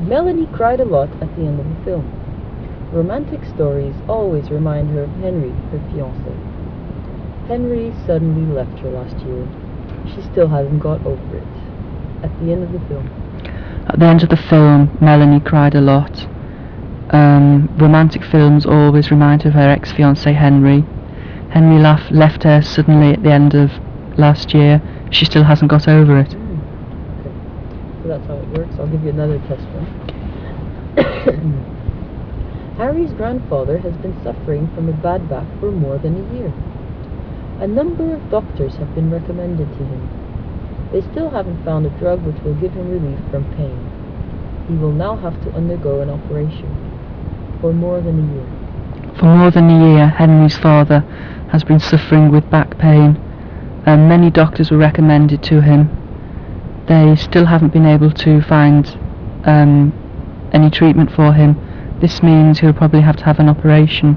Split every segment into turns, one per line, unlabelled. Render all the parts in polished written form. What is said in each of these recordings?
Melanie cried a lot at the end of the film. Romantic stories always remind her of Henry, her fiancé. Henry suddenly left her last year. She still hasn't got over it. At the end of the film.
At the end of the film, Melanie cried a lot. Romantic films always remind her of her ex-fiancé Henry. Henry left her suddenly at the end of last year. She still hasn't got over it.
Okay. So that's how it works. I'll give you another test one. Harry's grandfather has been suffering from a bad back for more than a year. A number of doctors have been recommended to him. They still haven't found a drug which will give him relief from pain. He will now have to undergo an operation for more than a year.
For more than a year, Henry's father has been suffering with back pain, and many doctors were recommended to him. They still haven't been able to find any treatment for him. This means he'll probably have to have an operation.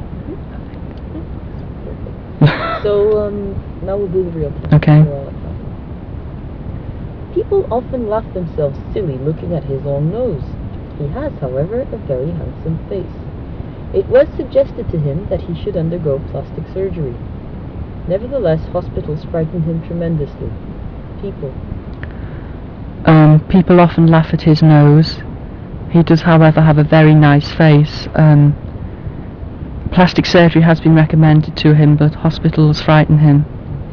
So now we'll do the real test.
Okay.
People often laugh themselves silly looking at his long nose. He has, however, a very handsome face. It was suggested to him that he should undergo plastic surgery. Nevertheless, hospitals frighten him tremendously.
People often laugh at his nose. He does, however, have a very nice face. Plastic surgery has been recommended to him, but hospitals frighten him.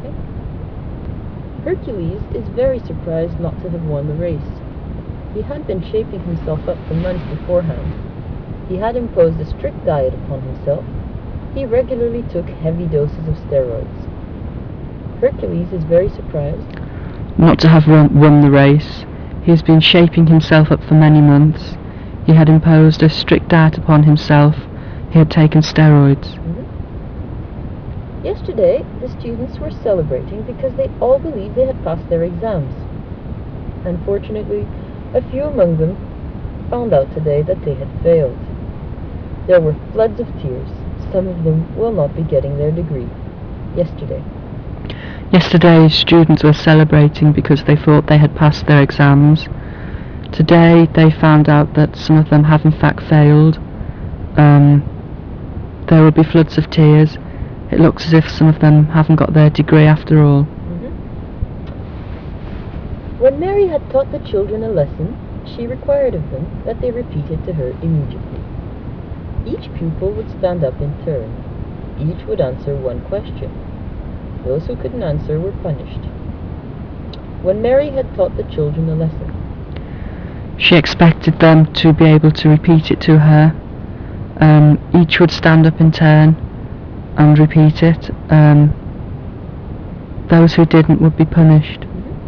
Okay. Hercules is very surprised not to have won the race. He had been shaping himself up for months beforehand. He had imposed a strict diet upon himself. He regularly took heavy doses of steroids. Hercules is very surprised
not to have won the race. He has been shaping himself up for many months. He had imposed a strict diet upon himself. He had taken steroids.
Yesterday, the students were celebrating because they all believed they had passed their exams. Unfortunately, a few among them found out today that they had failed. There were floods of tears. Some of them will not be getting their degree.
Yesterday, students were celebrating because they thought they had passed their exams. Today, they found out that some of them have in fact failed. There will be floods of tears. It looks as if some of them haven't got their degree after all.
When Mary had taught the children a lesson, she required of them that they repeat it to her immediately. Each pupil would stand up in turn. Each would answer one question. Those who couldn't answer were punished. When Mary had taught the children a lesson,
she expected them to be able to repeat it to her. Each would stand up in turn and repeat it. Those who didn't would be punished.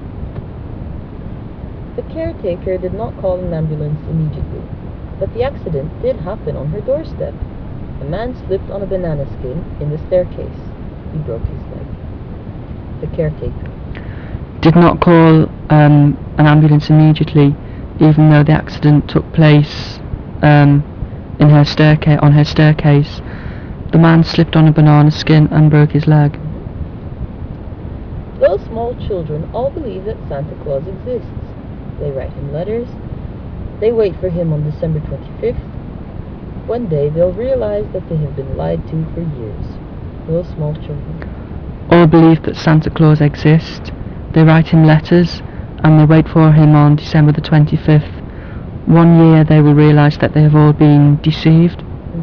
The caretaker did not call an ambulance immediately, but the accident did happen on her doorstep. A man slipped on a banana skin in the staircase. He broke his leg. The caretaker
did not call an ambulance immediately, even though the accident took place on her staircase. The man slipped on a banana skin and broke his leg.
Those small children all believe that Santa Claus exists. They write him letters. They wait for him on December 25th. One day they'll realize that they have been lied to for years. Those small children
all believe that Santa Claus exists. They write him letters and they wait for him on December the 25th. One year they will realize that they have all been deceived.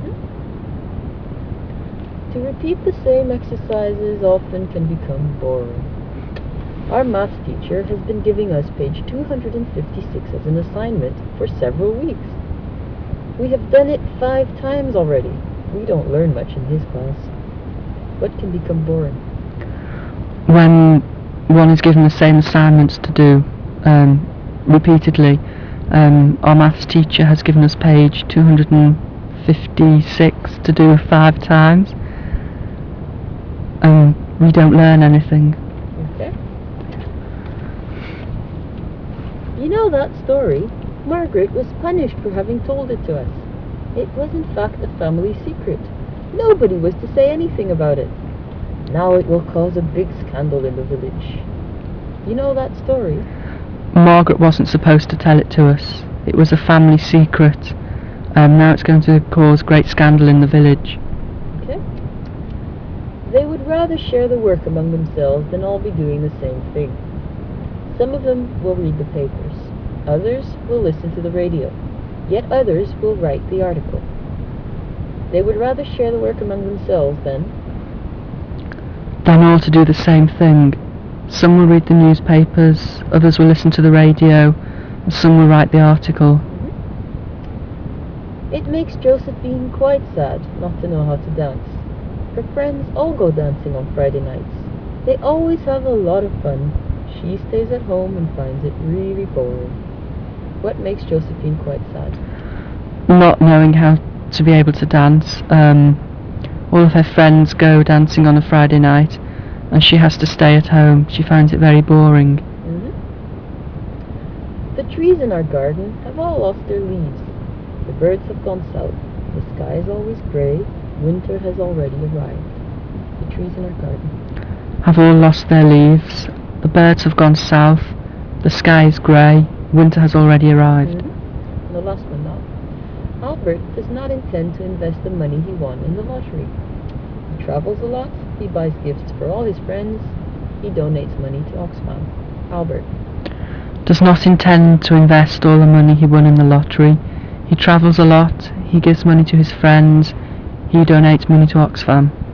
To repeat the same exercises often can become boring. Our math teacher has been giving us page 256 as an assignment for several weeks. We have done it 5 times already. We don't learn much in his class. What can become boring?
When one is given the same assignments to do repeatedly. Our maths teacher has given us page 256 to do 5 times. We don't learn anything.
Okay. You know that story? Margaret was punished for having told it to us. It was in fact a family secret. Nobody was to say anything about it. Now it will cause a big scandal in the village. You know that story?
Margaret wasn't supposed to tell it to us. It was a family secret. Now it's going to cause great scandal in the village.
Okay. They would rather share the work among themselves than all be doing the same thing. Some of them will read the papers. Others will listen to the radio. Yet others will write the article. They would rather share the work among themselves than
all to do the same thing. Some will read the newspapers, others will listen to the radio, and some will write the article.
It makes Josephine quite sad not to know how to dance. Her friends all go dancing on Friday nights. They always have a lot of fun. She stays at home and finds it really boring. What makes Josephine quite sad?
Not knowing how to be able to dance. All of her friends go dancing on a Friday night, and she has to stay at home. She finds it very boring.
The trees in our garden have all lost their leaves. The birds have gone south. The sky is always grey. Winter has already arrived. The trees in our garden
Have all lost their leaves. The birds have gone south. The sky is grey. Winter has already arrived.
And the last one now. Albert does not intend to invest the money he won in the lottery. He travels a lot. He buys gifts for all his friends. He donates money to Oxfam. Albert
Does not intend to invest all the money he won in the lottery. He travels a lot. He gives money to his friends. He donates money to Oxfam.